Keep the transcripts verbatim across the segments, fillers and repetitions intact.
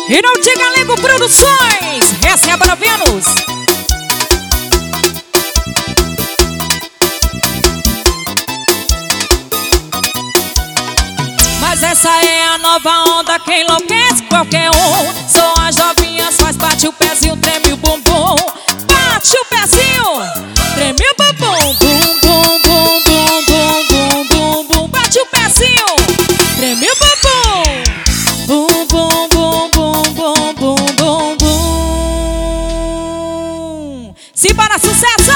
E não te Galego Produções, receba na Vênus. Mas essa é a nova onda que enlouquece qualquer um. Só as novinhas faz bate o pezinho, treme o bumbum. Bate o pezinho, treme o bumbum. Bum, bum, bum, bum, bum, bum, bum, bum. Bate o pezinho, treme o bumbum. Bum, bum, bum, bum, bum, bum, bum, bum. Se para sucesso!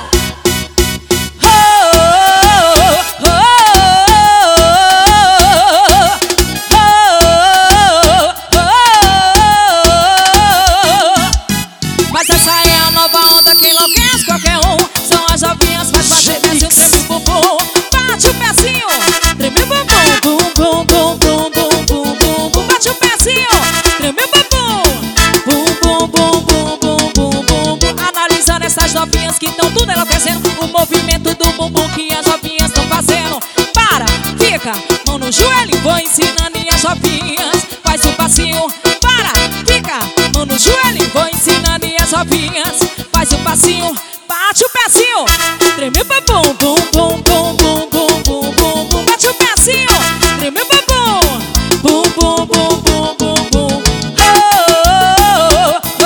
Que enlouquece qualquer um. São as novinhas, faz bater pezinho, treme o bumbum. Bate o pezinho, treme o bumbum. Bum, bum, bum, bum, bum, bum, bum, bum. Bate o pezinho, treme o bumbum. Bum, bum, bum, bum, bum, bum, bum, bum. Analisando essas novinhas que estão tudo enlouquecendo. O movimento do bumbum que as novinhas estão fazendo. Para, fica, mão no joelho, vou ensinando e as novinhas faz o passinho. Para, fica, mão no joelho, vou ensinando e as novinhas faz o passinho, bate o pezinho, treme o bumbum, bum, bum, bum, bum, bum, bum, bum, bum. Bate o pezinho, treme o bumbum, bum, bum, bum, bum, bum, bum. Oh, oh,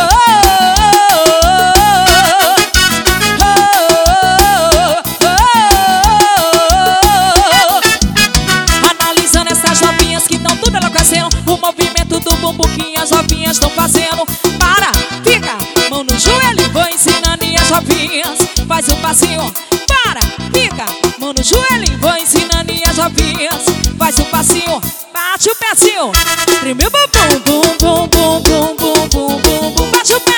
oh, oh, oh. Analisando essas novinhas que estão tudo enlouquecendo. O movimento do bumbum que as novinhas estão fazendo. Para, fica, mão no joelho, vou ensinando e as novinhas faz o passinho. Para, fica, mão no joelho, vou ensinando e as novinhas faz o passinho. Bate o pezinho, treme o bumbum, bum, bum, bum, bum, bum, bum, bum, bum. Bate o